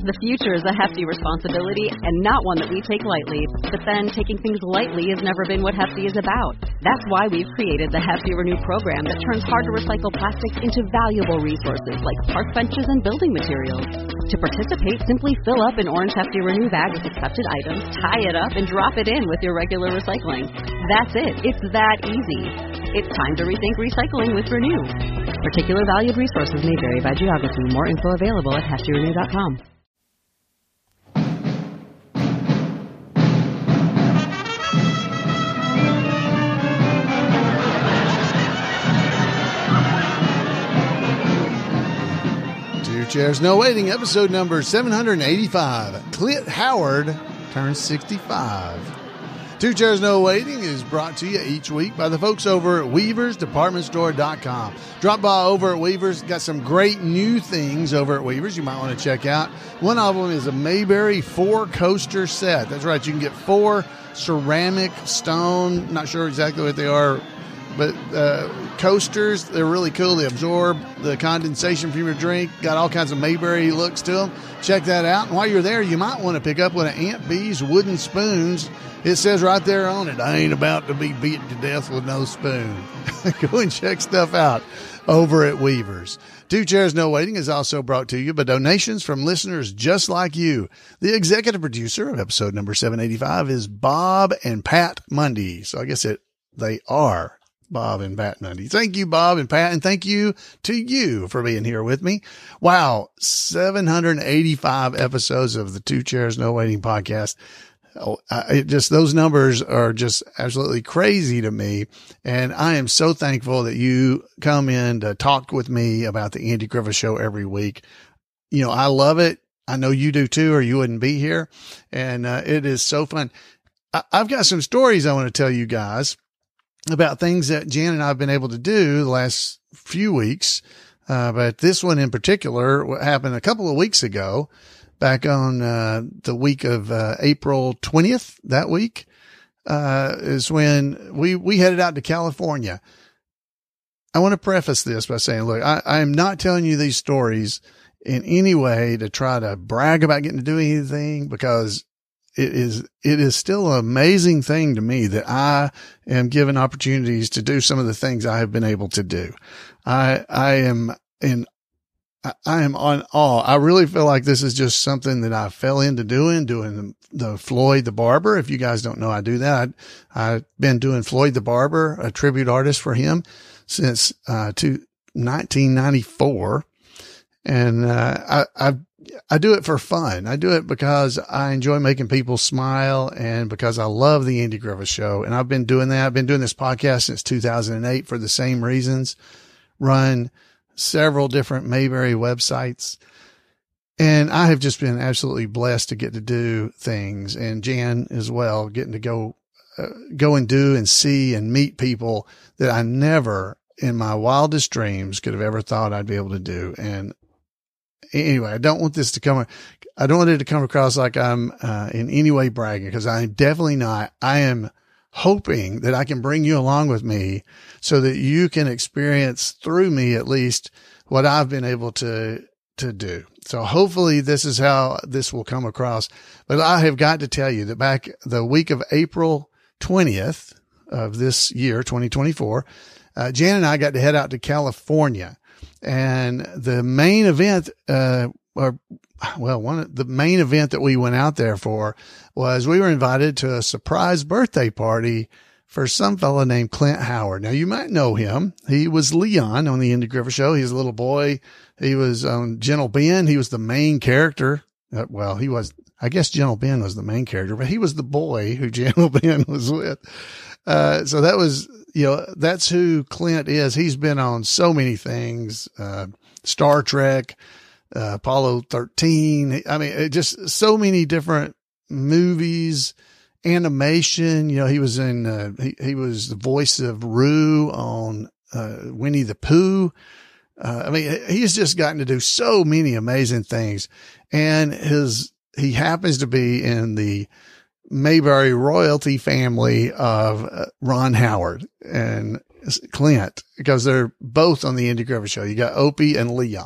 The future is a hefty responsibility and not one that we take lightly. But then taking things lightly has never been what Hefty is about. That's why we've created the Hefty Renew program that turns hard-to-recycle plastics into valuable resources like park benches and building materials. To participate, simply fill up an orange Hefty Renew bag with accepted items, tie it up, and drop it in with your regular recycling. That's it. It's that easy. It's time to rethink recycling with Renew. Particular valued resources may vary by geography. More info available at heftyrenew.com. Two Chairs No Waiting, episode number 785. Clint Howard turns 65. Two Chairs No Waiting is brought to you each week by the folks over at WeaversDepartmentStore.com. Drop by over at Weavers. Got some great new things over at Weavers you might want to check out. One of them is a Mayberry 4-coaster set. That's right. You can get 4 ceramic, stone, not sure exactly what they are, but coasters. They're really cool. They absorb the condensation from your drink. Got all kinds of Mayberry looks to them. Check that out. And while you're there, you might want to pick up one of Aunt Bee's wooden spoons. It says right there on it, I ain't about to be beaten to death with no spoon. Go and check stuff out over at Weavers. Two Chairs No Waiting is also brought to you by donations from listeners just like you. The executive producer of episode number 785 is Bob and Pat Mundy. So I guess they are Bob and Pat Mundy. Thank you, Bob and Pat, and thank you to you for being here with me. Wow, 785 episodes of the Two Chairs No Waiting podcast. Oh, those numbers are just absolutely crazy to me. And I am so thankful that you come in to talk with me about the Andy Griffith Show every week. You know, I love it. I know you do too, or you wouldn't be here. And it is so fun. I've got some stories I want to tell you guys about things that Jan and I have been able to do the last few weeks. But this one in particular, what happened a couple of weeks ago, back on the week of April 20th, that week, is when we headed out to California. I want to preface this by saying, look, I am not telling you these stories in any way to try to brag about getting to do anything, because it is still an amazing thing to me that I am given opportunities to do some of the things I have been able to do. I am on awe. I really feel like this is just something that I fell into doing the Floyd the Barber. If you guys don't know, I do that. I've been doing Floyd the Barber, a tribute artist for him since 1994. And I do it for fun. I do it because I enjoy making people smile and because I love the Andy Griffith Show. And I've been doing that. I've been doing this podcast since 2008 for the same reasons. Run several different Mayberry websites. And I have just been absolutely blessed to get to do things, and Jan as well, getting to go and do and see and meet people that I never in my wildest dreams could have ever thought I'd be able to do. And anyway, I don't want it to come across like I'm in any way bragging, because I'm definitely not. I am hoping that I can bring you along with me so that you can experience through me at least what I've been able to do. So hopefully this is how this will come across. But I have got to tell you that back the week of April 20th of this year, 2024, Jan and I got to head out to California, and the main event, the main event that we went out there for was we were invited to a surprise birthday party for some fellow named Clint Howard. Now, you might know him. He was Leon on the Andy Griffith Show. He's a little boy. He was on Gentle Ben. He was the main character. I guess Gentle Ben was the main character, but he was the boy who Gentle Ben was with. So that was, that's who Clint is. He's been on so many things, Star Trek, Apollo 13. I mean, just so many different movies, animation. He was in, he was the voice of Roo on, Winnie the Pooh. I mean, he's just gotten to do so many amazing things, and he happens to be in the Mayberry royalty family of Ron Howard and Clint, because they're both on the Andy Griffith Show. You got Opie and Leon.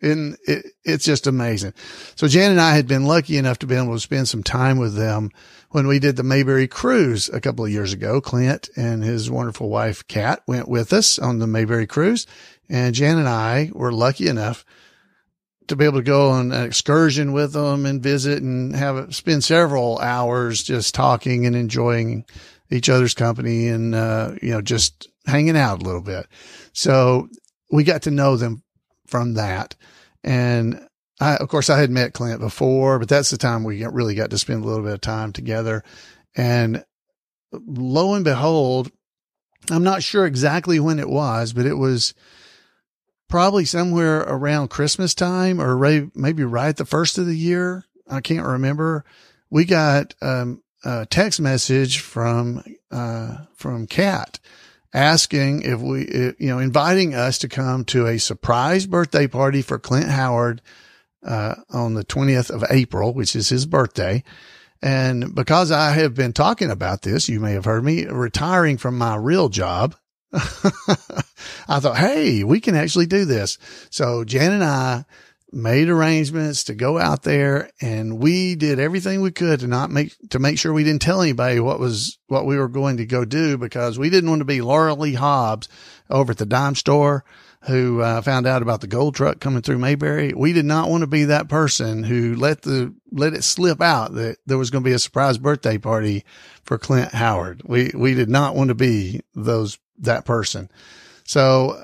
And it's just amazing. So Jan and I had been lucky enough to be able to spend some time with them when we did the Mayberry cruise a couple of years ago. Clint and his wonderful wife, Kat, went with us on the Mayberry cruise, and Jan and I were lucky enough to be able to go on an excursion with them and visit and spend several hours just talking and enjoying each other's company and, just hanging out a little bit. So we got to know them from that. And of course I had met Clint before, but that's the time we really got to spend a little bit of time together. And lo and behold, I'm not sure exactly when it was, but it was probably somewhere around Christmas time or maybe right at the first of the year. I can't remember. We got a text message from Kat asking if inviting us to come to a surprise birthday party for Clint Howard, on the 20th of April, which is his birthday. And because I have been talking about this, you may have heard me retiring from my real job. I thought, hey, we can actually do this. So Jan and I made arrangements to go out there, and we did everything we could to make sure we didn't tell anybody what we were going to go do, because we didn't want to be Laura Lee Hobbs over at the dime store who found out about the gold truck coming through Mayberry. We did not want to be that person who let it slip out that there was going to be a surprise birthday party for Clint Howard. We did not want to be that person. So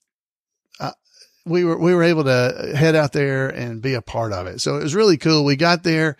we were able to head out there and be a part of it. So it was really cool. We got there,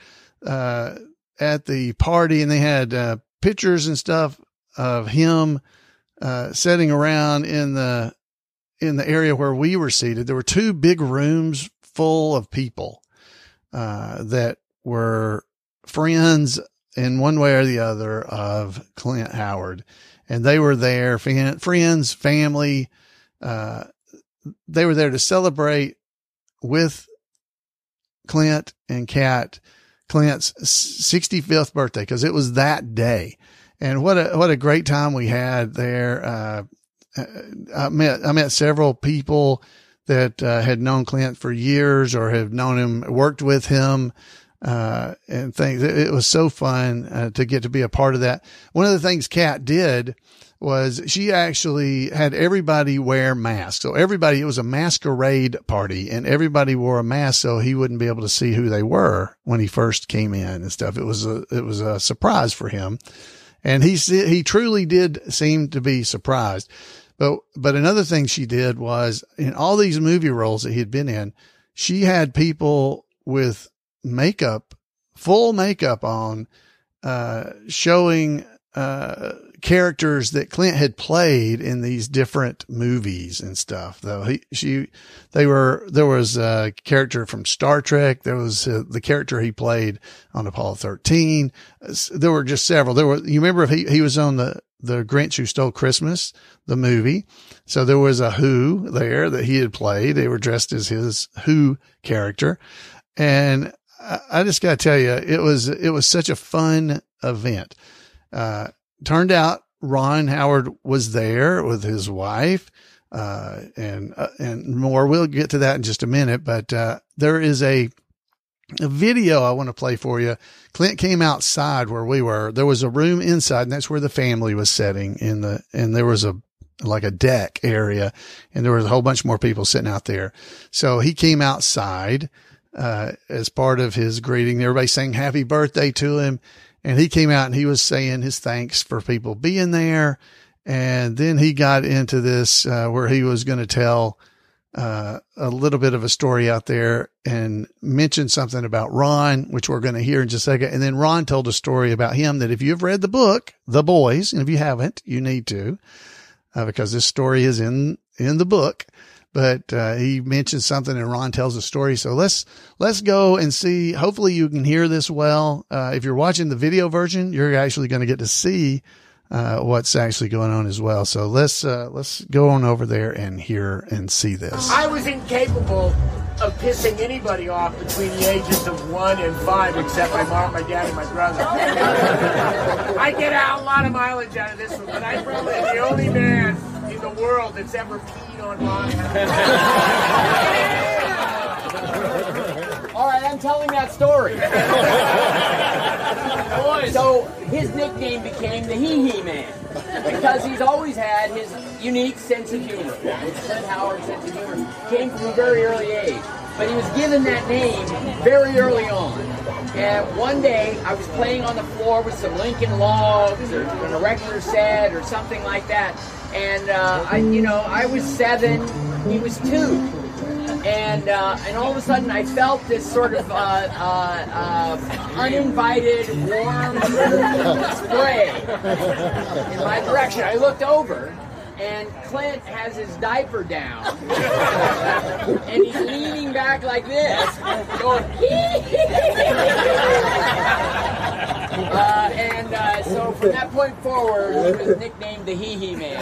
at the party, and they had, pictures and stuff of him, sitting around in the area where we were seated. There were two big rooms full of people, that were friends in one way or the other of Clint Howard. And they were there, friends, family, they were there to celebrate with Clint and Kat, Clint's 65th birthday, because it was that day. And what a great time we had there. I met several people that had known Clint for years or have known him, worked with him, and things. It was so fun to get to be a part of that. One of the things Kat did was she actually had everybody wear masks. So it was a masquerade party, and everybody wore a mask so he wouldn't be able to see who they were when he first came in and stuff. It was a surprise for him. And he truly did seem to be surprised. But another thing she did was, in all these movie roles that he had been in, she had people with full makeup on, showing, characters that Clint had played in these different movies and stuff. Though there was a character from Star Trek. There was the character he played on Apollo 13. There were just several. You remember if he was on the Grinch Who Stole Christmas, the movie. So there was a Who there that he had played. They were dressed as his Who character. And I just got to tell you, it was such a fun event. Turned out Ron Howard was there with his wife, and more. We'll get to that in just a minute, but, there is a video I want to play for you. Clint came outside where we were. There was a room inside, and that's where the family was sitting and there was a deck area, and there was a whole bunch more people sitting out there. So he came outside, as part of his greeting. Everybody sang happy birthday to him. And he came out and he was saying his thanks for people being there. And then he got into this, where he was going to tell, a little bit of a story out there and mention something about Ron, which we're going to hear in just a second. And then Ron told a story about him that if you've read the book, The Boys, and if you haven't, you need to, because this story is in the book. But he mentioned something and Ron tells a story. So let's go and see. Hopefully you can hear this well. If you're watching the video version, you're actually going to get to see what's actually going on as well. So let's go on over there and hear and see this. I was incapable of pissing anybody off between the ages of 1 and 5, except my mom, my dad, and my brother. I get a lot of mileage out of this one, but I'm probably the only man in the world that's ever peed on Ron. All right, I'm telling that story. So his nickname became the Hee-Hee Man because he's always had his unique sense of humor. His Clint Howard sense of humor came from a very early age, but he was given that name very early on. And one day I was playing on the floor with some Lincoln Logs or an erector set or something like that, and I was 7, he was 2. And all of a sudden, I felt this sort of uninvited, warm spray in my direction. I looked over, and Clint has his diaper down, and he's leaning back like this, going, so from that point forward, he was nicknamed the Hee-Hee Man.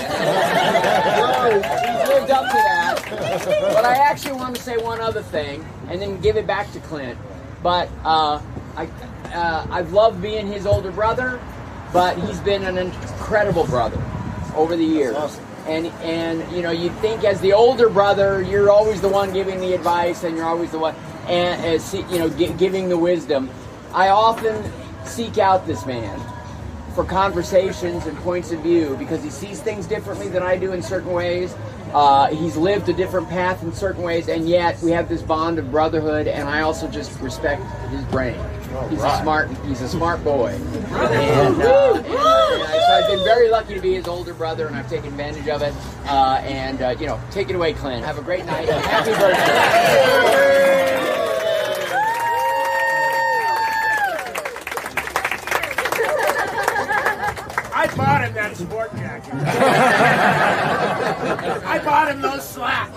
He's lived up to that. But I actually want to say one other thing, and then give it back to Clint. But I've loved being his older brother, but he's been an incredible brother over the years. Awesome. And you'd think as the older brother, you're always the one giving the advice, and you're always the one, giving the wisdom. I often seek out this man for conversations and points of view because he sees things differently than I do in certain ways. He's lived a different path in certain ways, and yet we have this bond of brotherhood, and I also just respect his brain. He's a smart boy. And so I've been very lucky to be his older brother, and I've taken advantage of it. Take it away, Clint. Have a great night. Happy birthday. I bought him that sport jacket. I bought him those slacks.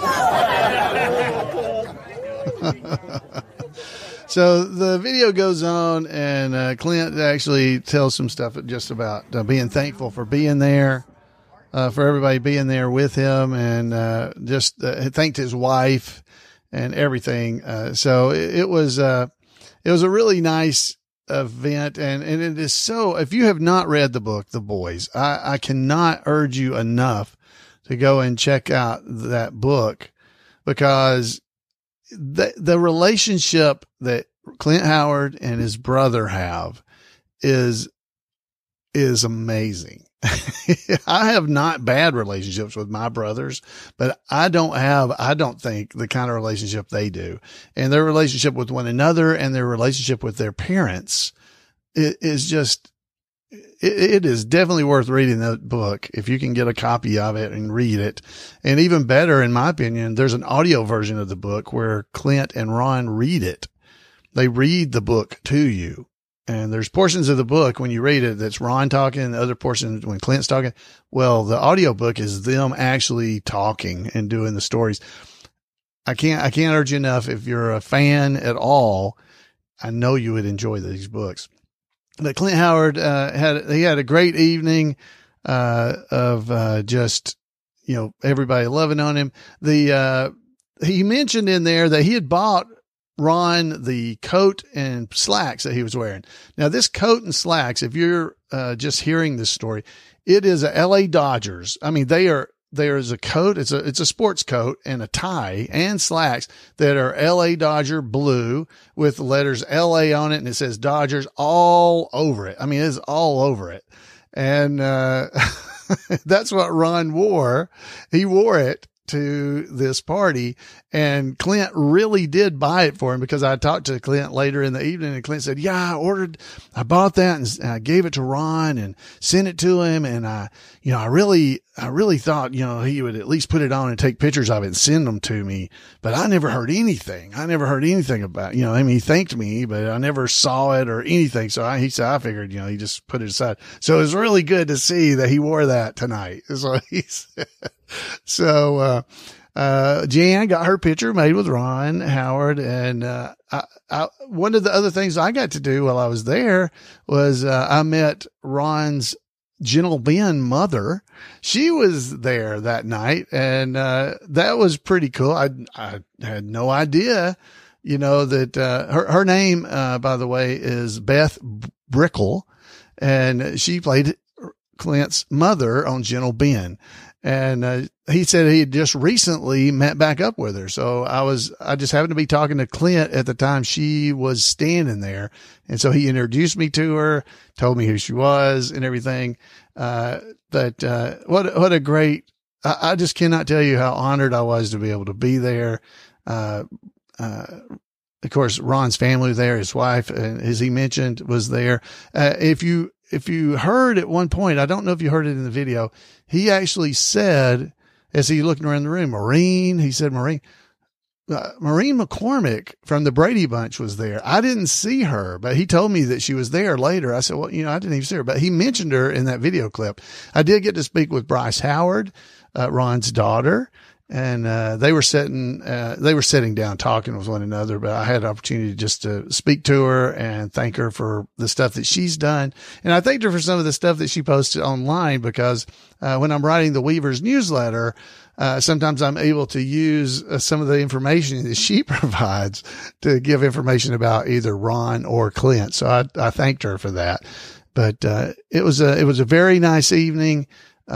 So the video goes on, and Clint actually tells some stuff just about being thankful for being there, for everybody being there with him, and just thanked his wife and everything. So it was a really nice event, and it is so, if you have not read the book, The Boys, I cannot urge you enough to go and check out that book, because the relationship that Clint Howard and his brother have is amazing. I have not bad relationships with my brothers, but I don't think the kind of relationship they do, and their relationship with one another and their relationship with their parents is just, it is definitely worth reading that book if you can get a copy of it and read it. And even better, in my opinion, there's an audio version of the book where Clint and Ron read it. They read the book to you. And there's portions of the book when you read it that's Ron talking, and the other portions when Clint's talking. Well, the audio book is them actually talking and doing the stories. I can't urge you enough. If you're a fan at all, I know you would enjoy these books. But Clint Howard had a great evening of just everybody loving on him. He mentioned in there that he had bought Ron the coat and slacks that he was wearing. Now, this coat and slacks, if you're just hearing this story, it is a LA Dodgers. I mean, there's a coat. It's a sports coat and a tie and slacks that are LA Dodger blue with the letters LA on it, and it says Dodgers all over it. I mean, it's all over it. And that's what Ron wore. He wore it to this party, and Clint really did buy it for him, because I talked to Clint later in the evening, and Clint said, yeah, I bought that and I gave it to Ron and sent it to him. And I really thought, he would at least put it on and take pictures of it and send them to me, but I never heard anything. About it. I mean, he thanked me, but I never saw it or anything. So he said, I figured, he just put it aside. So it was really good to see that he wore that tonight. So he said. So, Jan got her picture made with Ron Howard. And, one of the other things I got to do while I was there was, I met Ron's Gentle Ben mother. She was there that night, and, that was pretty cool. I had no idea, that, her name, by the way, is Beth Brickle, and she played Clint's mother on Gentle Ben. And he said he had just recently met back up with her. So I just happened to be talking to Clint at the time she was standing there. And so he introduced me to her, told me who she was and everything. What a great, I just cannot tell you how honored I was to be able to be there. Of course, Ron's family was there, his wife, as he mentioned, was there. If you heard at one point, I don't know if you heard it in the video, he actually said, as he looking around the room, Maureen McCormick from the Brady Bunch was there. I didn't see her, but he told me that she was there later. I said, well, I didn't even see her, but he mentioned her in that video clip. I did get to speak with Bryce Howard, Ron's daughter. And, they were sitting down talking with one another, but I had an opportunity just to speak to her and thank her for the stuff that she's done. And I thanked her for some of the stuff that she posted online because, when I'm writing the Weavers newsletter, sometimes I'm able to use some of the information that she provides to give information about either Ron or Clint. So I thanked her for that. But, it was a very nice evening.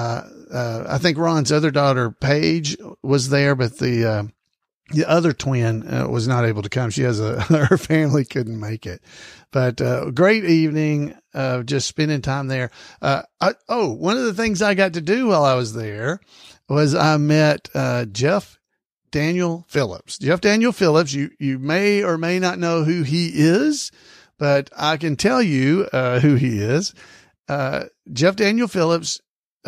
I think Ron's other daughter, Paige, was there, but the other twin, was not able to come. She has her family couldn't make it, but, great evening of just spending time there. One of the things I got to do while I was there was I met, Jeff Daniel Phillips. Jeff Daniel Phillips, you may or may not know who he is, but I can tell you, who he is. Jeff Daniel Phillips,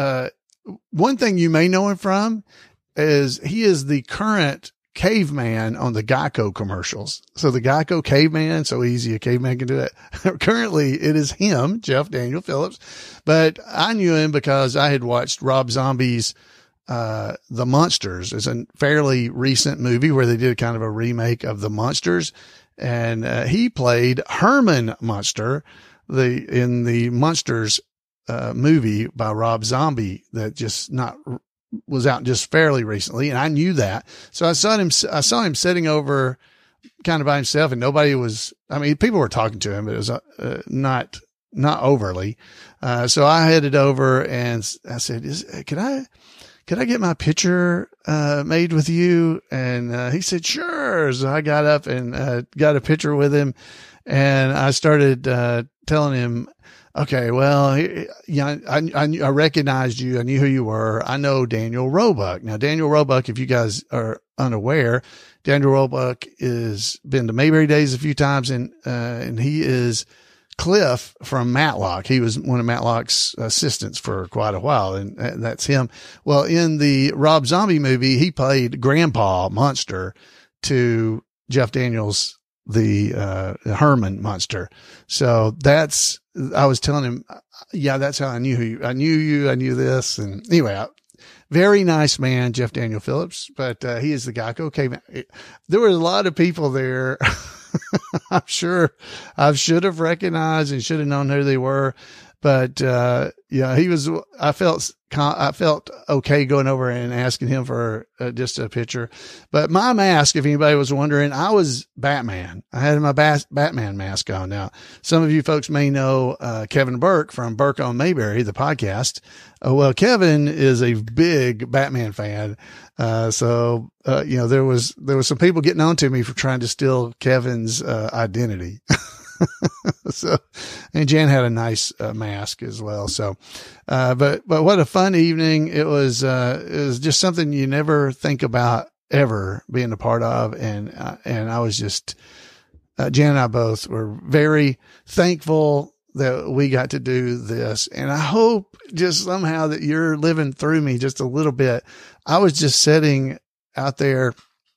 one thing you may know him from is he is the current caveman on the Geico commercials. So the Geico caveman, so easy a caveman can do it. Currently it is him, Jeff Daniel Phillips, but I knew him because I had watched Rob Zombie's, The Munsters. It's a fairly recent movie where they did kind of a remake of The Munsters. And, he played Herman Munster, in the Munsters movie by Rob Zombie that was out just fairly recently. And I knew that. So I saw him sitting over kind of by himself and people were talking to him, but it was not overly. So I headed over and I said, could I get my picture, made with you? And, he said, sure. So I got up and, got a picture with him and I started, telling him, okay, well, I recognized you. I knew who you were. I know Daniel Roebuck. Now, Daniel Roebuck, if you guys are unaware, Daniel Roebuck has been to Mayberry Days a few times and he is Cliff from Matlock. He was one of Matlock's assistants for quite a while, and that's him. Well, in the Rob Zombie movie, he played Grandpa Munster to Jeff Daniels, the Herman Munster. So I was telling him, yeah, that's how I knew you. I knew this. And anyway, very nice man, Jeff Daniel Phillips, but he is the Geico caveman. There were a lot of people there. I'm sure I should have recognized and should have known who they were, but I felt okay going over and asking him for just a picture. But my mask, if anybody was wondering, I was Batman. I had my Batman mask on. Now, some of you folks may know Kevin Burke from Burke on Mayberry, the podcast. Well, Kevin is a big Batman fan. So there was some people getting on to me for trying to steal Kevin's identity. So, and Jan had a nice mask as well. So, but what a fun evening. It was just something you never think about ever being a part of. And I was just, Jan and I both were very thankful that we got to do this. And I hope just somehow that you're living through me just a little bit. I was just sitting out there.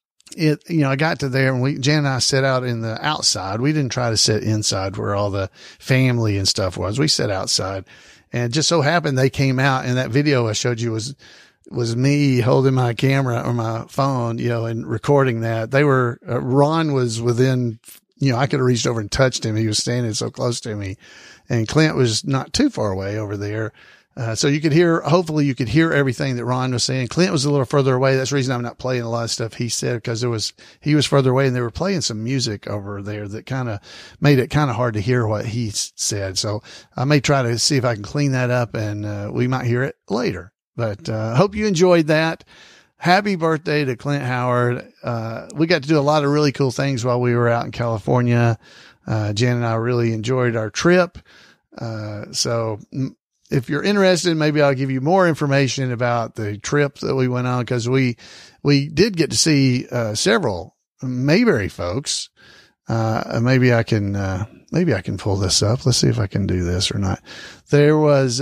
I got to there and Jan and I sat out in the outside. We didn't try to sit inside where all the family and stuff was. We sat outside, and it just so happened they came out, and that video I showed you was me holding my camera or my phone, and recording that. They were, Ron was within, I could have reached over and touched him. He was standing so close to me, and Clint was not too far away over there. So hopefully you could hear everything that Ron was saying. Clint was a little further away. That's the reason I'm not playing a lot of stuff he said, because he was further away and they were playing some music over there that kind of made it kind of hard to hear what he said. So I may try to see if I can clean that up and, we might hear it later. But hope you enjoyed that. Happy birthday to Clint Howard. We got to do a lot of really cool things while we were out in California. Jan and I really enjoyed our trip. So if you're interested, maybe I'll give you more information about the trip that we went on, because we did get to see several Mayberry folks. Maybe I can pull this up. Let's see if I can do this or not. There was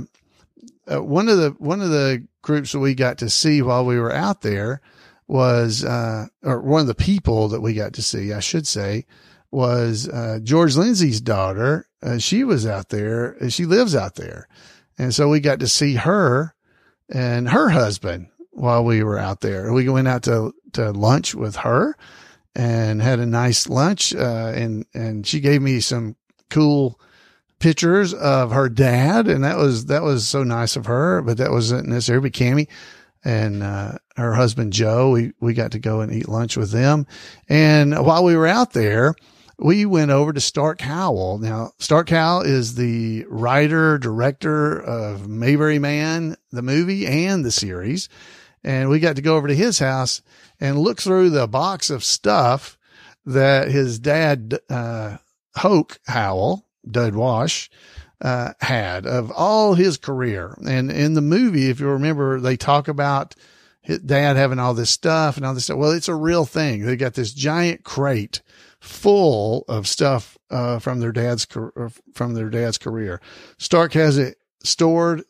one of the groups that we got to see while we were out there was, or one of the people that we got to see, I should say, was George Lindsay's daughter. She was out there. She lives out there. And so we got to see her and her husband while we were out there. We went out to lunch with her and had a nice lunch. And she gave me some cool pictures of her dad. And that was so nice of her, but that wasn't necessarily Cammie and her husband, Joe. We got to go and eat lunch with them. And while we were out there, we went over to Stark Howell. Now, Stark Howell is the writer, director of Mayberry Man, the movie and the series. And we got to go over to his house and look through the box of stuff that his dad, Hoke Howell, Dud Wash, had of all his career. And in the movie, if you remember, they talk about his dad having all this stuff and all this stuff. Well, it's a real thing. They got this giant crate full of stuff, from their dad's career. Stark has it stored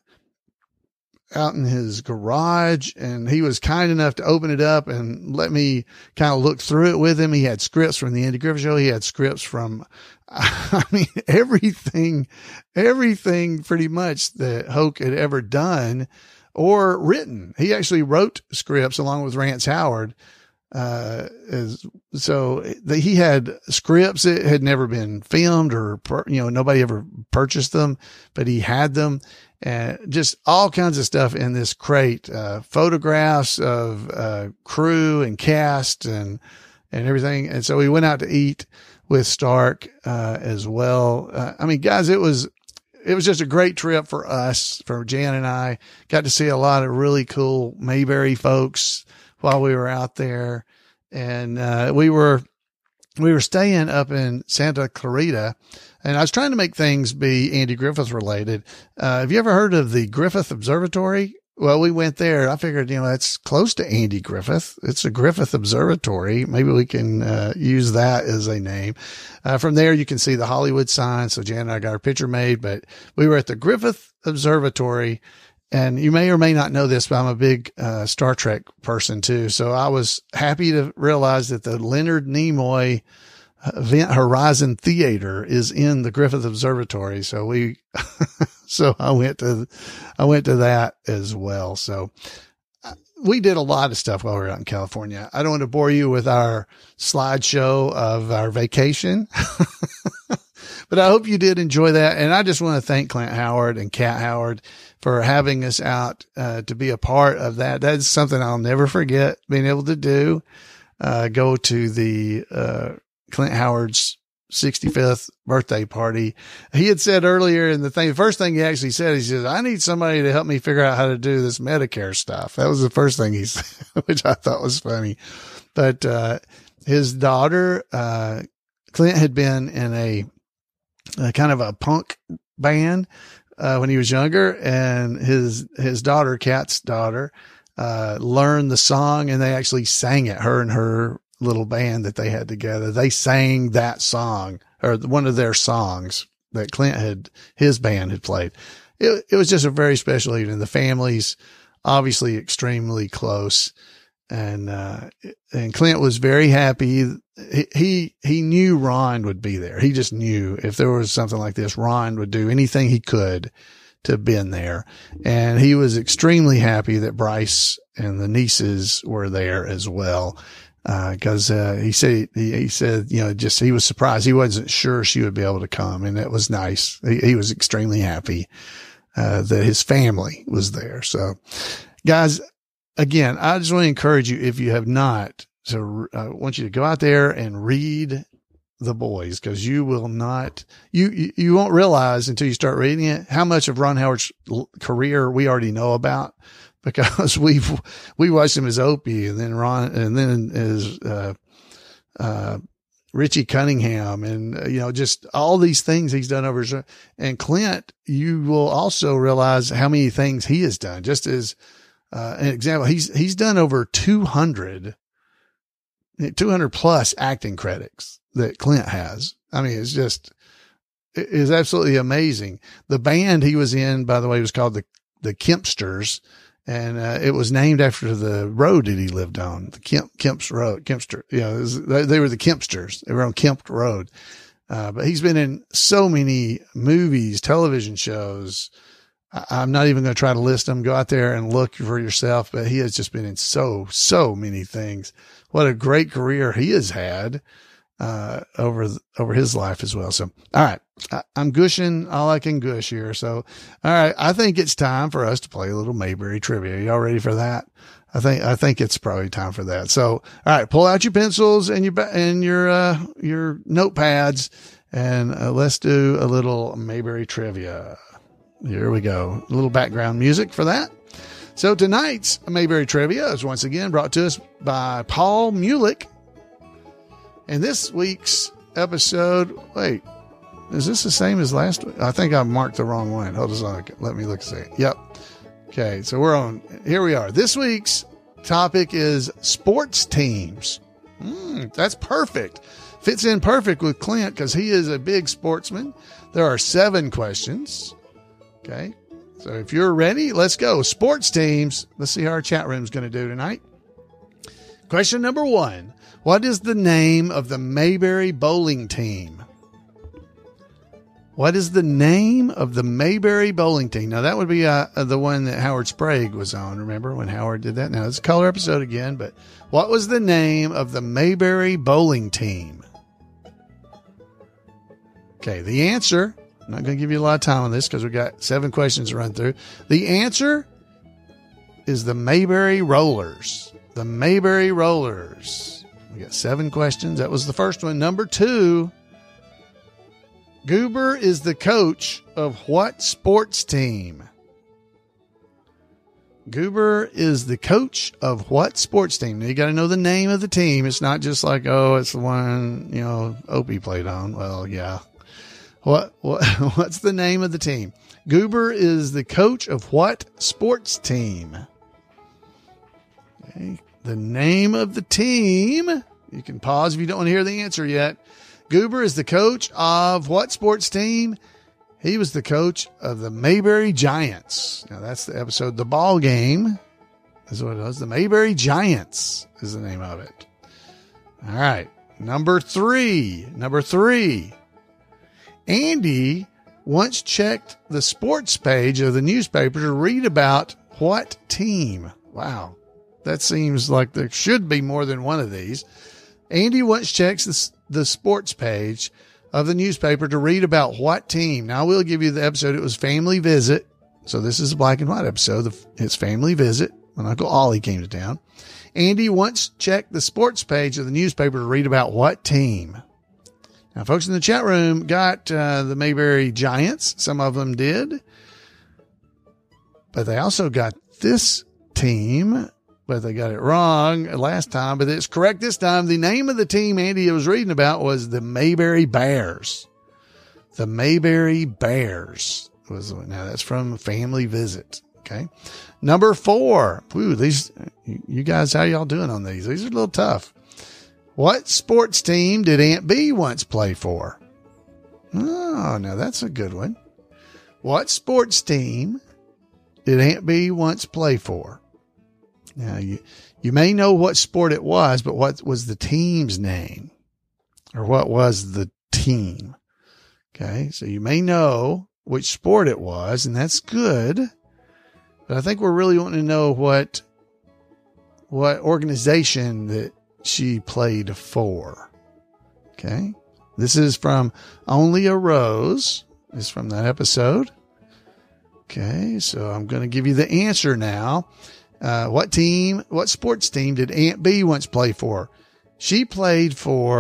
out in his garage, and he was kind enough to open it up and let me kind of look through it with him. He had scripts from the Andy Griffith Show. He had scripts from, everything pretty much that Hoke had ever done or written. He actually wrote scripts along with Rance Howard. He had scripts that had never been filmed or, nobody ever purchased them, but he had them, and just all kinds of stuff in this crate, photographs of, crew and cast and everything. And so we went out to eat with Stark, as well. Guys, it was just a great trip for us, for Jan and I. Got to see a lot of really cool Mayberry folks while we were out there. And, we were staying up in Santa Clarita, and I was trying to make things be Andy Griffith related. Have you ever heard of the Griffith Observatory? Well, we went there. I figured, that's close to Andy Griffith. It's a Griffith Observatory. Maybe we can, use that as a name. From there, you can see the Hollywood sign. So Jan and I got our picture made, but we were at the Griffith Observatory. And you may or may not know this, but I'm a big Star Trek person too. So I was happy to realize that the Leonard Nimoy Event Horizon Theater is in the Griffith Observatory. So so I went to that as well. So we did a lot of stuff while we were out in California. I don't want to bore you with our slideshow of our vacation, but I hope you did enjoy that. And I just want to thank Clint Howard and Kat Howard for having us out, to be a part of that. That's something I'll never forget being able to do, go to the, Clint Howard's 65th birthday party. He had said earlier in the first thing he actually said, he says, I need somebody to help me figure out how to do this Medicare stuff. That was the first thing he said, which I thought was funny. But, his daughter, Clint had been in a kind of a punk band, when he was younger, and his daughter, Kat's daughter, learned the song, and they actually sang it, her and her little band that they had together. They sang that song, or one of their songs that his band had played. It was just a very special evening. The family's obviously extremely close, and Clint was very happy. He knew Ron would be there. He just knew if there was something like this, Ron would do anything he could to have been there. And he was extremely happy that Bryce and the nieces were there as well. Cause, he said, he was surprised. He wasn't sure she would be able to come, and it was nice. He was extremely happy, that his family was there. So guys, again, I just want to encourage you, if you have not, I want you to go out there and read The Boys, because you will not, you won't realize until you start reading it how much of Ron Howard's career we already know about, because we watched him as Opie, and then as Richie Cunningham, and just all these things he's done over. And Clint, you will also realize how many things he has done. Just as an example, he's done over 200 plus acting credits that Clint has. I mean, it is absolutely amazing. The band he was in, by the way, was called the Kempsters, and it was named after the road that he lived on, the Kemp's Road, Kempster. They were the Kempsters. They were on Kemp Road. But he's been in so many movies, television shows. I'm not even going to try to list them. Go out there and look for yourself. But he has just been in so many things. What a great career he has had over his life as well. So, all right, I'm gushing all I can gush here. So, all right, I think it's time for us to play a little Mayberry trivia. Y'all ready for that? I think it's probably time for that. So, all right, pull out your pencils and your notepads, and let's do a little Mayberry trivia. Here we go. A little background music for that. So tonight's Mayberry trivia is once again brought to us by Paul Mulick. And this week's episode, wait, is this the same as last week? I think I marked the wrong one. Hold on. Let me look and see. Yep. Okay. So here we are. This week's topic is sports teams. That's perfect. Fits in perfect with Clint because he is a big sportsman. There are 7 questions. Okay. So if you're ready, let's go. Sports teams. Let's see how our chat room is going to do tonight. Question number 1. What is the name of the Mayberry bowling team? What is the name of the Mayberry bowling team? Now, that would be the one that Howard Sprague was on. Remember when Howard did that? Now, it's a color episode again, but what was the name of the Mayberry bowling team? Okay, the answer, I'm not going to give you a lot of time on this because we've got 7 questions to run through. The answer is the Mayberry Rollers. The Mayberry Rollers. We got 7 questions. That was the first one. Number 2, Goober is the coach of what sports team? Goober is the coach of what sports team? Now, you got to know the name of the team. It's not just like, oh, it's the one, Opie played on. Well, yeah. What's the name of the team? Goober is the coach of what sports team? Okay. The name of the team. You can pause if you don't want to hear the answer yet. Goober is the coach of what sports team? He was the coach of the Mayberry Giants. Now that's the episode. The Ball Game is what it was. The Mayberry Giants is the name of it. All right. Number 3. Andy once checked the sports page of the newspaper to read about what team? Wow. That seems like there should be more than one of these. Andy once checks the sports page of the newspaper to read about what team. Now, I will give you the episode. It was Family Visit. So this is a black and white episode. It's Family Visit when Uncle Ollie came to town. Andy once checked the sports page of the newspaper to read about what team. Now, folks in the chat room got the Mayberry Giants. Some of them did. But they also got this team. But they got it wrong last time, but it's correct this time. The name of the team Andy was reading about was the Mayberry Bears. The Mayberry Bears now that's from Family Visit. Okay. Number 4. Ooh, you guys, how y'all doing on these? These are a little tough. What sports team did Aunt Bee once play for? Oh, now that's a good one. What sports team did Aunt Bee once play for? Now, you may know what sport it was, but what was the team's name? Or what was the team? Okay, so you may know which sport it was, and that's good. But I think we're really wanting to know what organization that she played for. Okay, this is from Only a Rose. It's from that episode. Okay, so I'm going to give you the answer now. What sports team did Aunt Bee once play for? She played for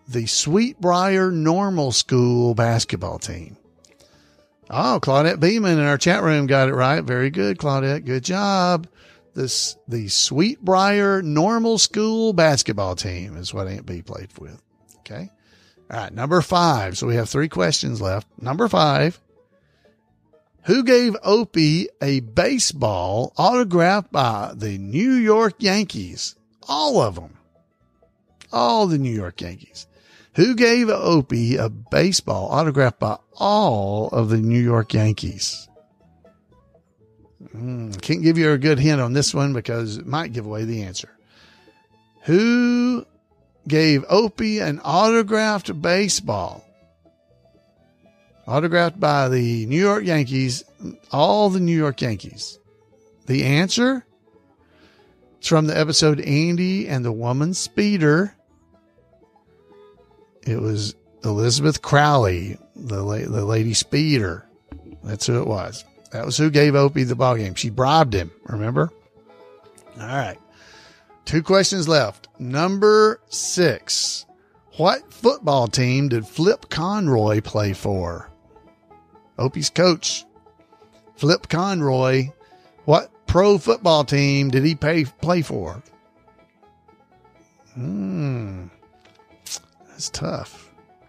the Sweetbriar Normal School basketball team? Oh, Claudette Beeman in our chat room got it right. Very good, Claudette. Good job. The Sweetbriar Normal School basketball team is what Aunt B played with. Okay. All right. Number 5. So we have 3 questions left. Number 5. Who gave Opie a baseball autographed by the New York Yankees? All of them. All the New York Yankees. Who gave Opie a baseball autographed by all of the New York Yankees? Can't give you a good hint on this one because it might give away the answer. Who gave Opie an autographed baseball? Autographed by the New York Yankees, all the New York Yankees. The answer? It's from the episode Andy and the Woman Speeder. It was Elizabeth Crowley, the lady speeder. That's who it was. That was who gave Opie the ball game. She bribed him, remember? All right. 2 questions left. Number 6. What football team did Flip Conroy play for? Opie's coach, Flip Conroy. What pro football team did he play for? That's tough.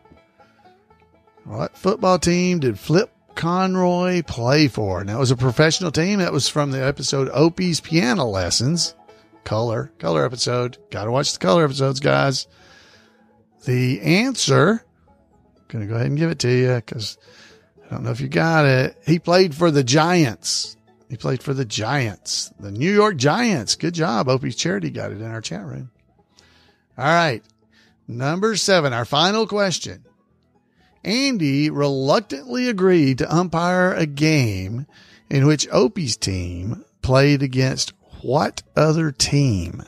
What football team did Flip Conroy play for? And that was a professional team. That was from the episode Opie's Piano Lessons. Color episode. Got to watch the color episodes, guys. The answer, going to go ahead and give it to you because I don't know if you got it. He played for the Giants. The New York Giants. Good job. Opie's Charity got it in our chat room. All right. Number 7, our final question. Andy reluctantly agreed to umpire a game in which Opie's team played against what other team?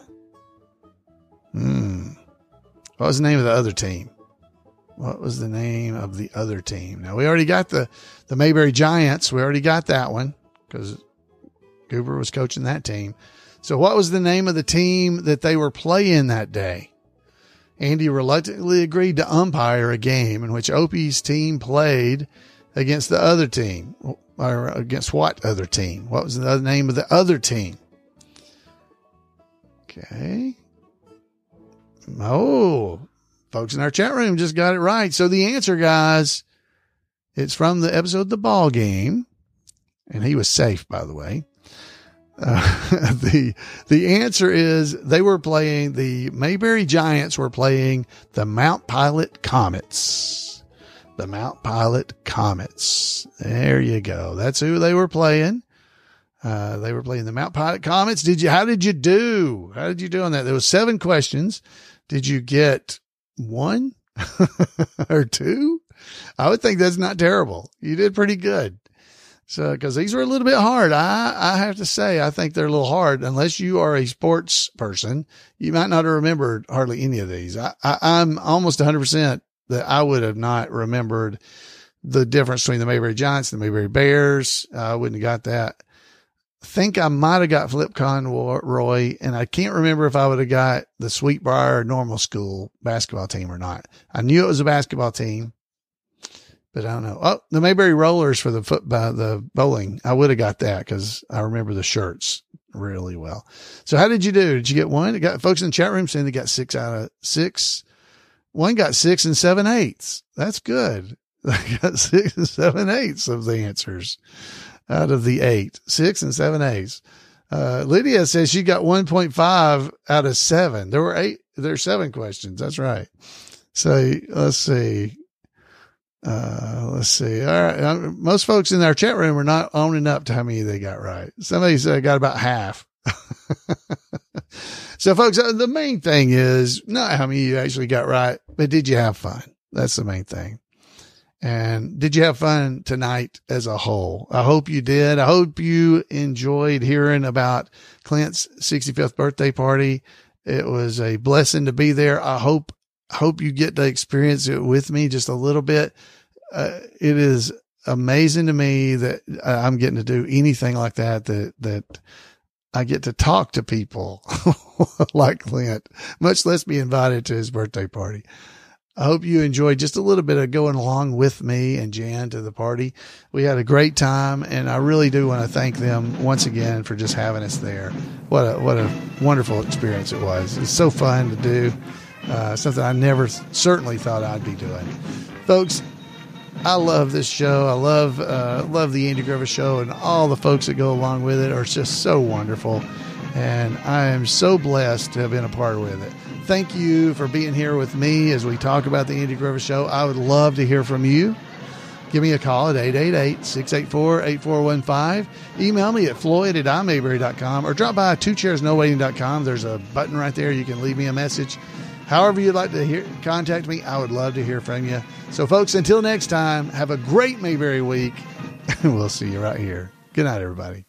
What was the name of the other team? What was the name of the other team? Now, we already got the Mayberry Giants. We already got that one because Goober was coaching that team. So what was the name of the team that they were playing that day? Andy reluctantly agreed to umpire a game in which Opie's team played against the other team. Or against what other team? What was the name of the other team? Okay. Oh, folks in our chat room just got it right. So the answer, guys, it's from the episode The Ball Game. And he was safe, by the way. The answer is the Mayberry Giants were playing the Mount Pilot Comets. The Mount Pilot Comets. There you go. That's who they were playing. They were playing the Mount Pilot Comets. How did you do? How did you do on that? There was 7 questions. Did you get 1 or 2? I would think that's not terrible. You did pretty good. So, cause these were a little bit hard. I have to say, I think they're a little hard. Unless you are a sports person, you might not have remembered hardly any of these. I'm almost 100% that I would have not remembered the difference between the Mayberry Giants and the Mayberry Bears. I wouldn't have got that. I think I might have got Flip Conroy, and I can't remember if I would have got the Sweetbriar Normal School basketball team or not. I knew it was a basketball team, but I don't know. Oh, the Mayberry Rollers for the bowling. I would have got that because I remember the shirts really well. So how did you do? Did you get 1? It got folks in the chat room saying they got 6 out of 6. One got 6 7/8. That's good. They got 6 7/8 of the answers out of the 8. 6 7/8. Lydia says she got 1.5 out of 7. There's 7 questions. That's right. So let's see. All right. Most folks in our chat room are not owning up to how many they got right. Somebody said got about half. So folks, the main thing is not how many you actually got right, but did you have fun? That's the main thing. And did you have fun tonight as a whole? I hope you did. I hope you enjoyed hearing about Clint's 65th birthday party. It was a blessing to be there. I hope you get to experience it with me just a little bit. It is amazing to me that I'm getting to do anything like that I get to talk to people like Clint, much less be invited to his birthday party. I hope you enjoyed just a little bit of going along with me and Jan to the party. We had a great time, and I really do want to thank them once again for just having us there. What a wonderful experience it was. It's so fun to do, something I never certainly thought I'd be doing. Folks, I love this show. I love the Andy Griffith Show, and all the folks that go along with it are just so wonderful. And I am so blessed to have been a part with it. Thank you for being here with me as we talk about the Andy Griffith Show. I would love to hear from you. Give me a call at 888-684-8415. Email me at floyd@imayberry.com or drop by twochairsnowaiting.com. There's a button right there. You can leave me a message. However you'd like to contact me, I would love to hear from you. So, folks, until next time, have a great Mayberry week. We'll see you right here. Good night, everybody.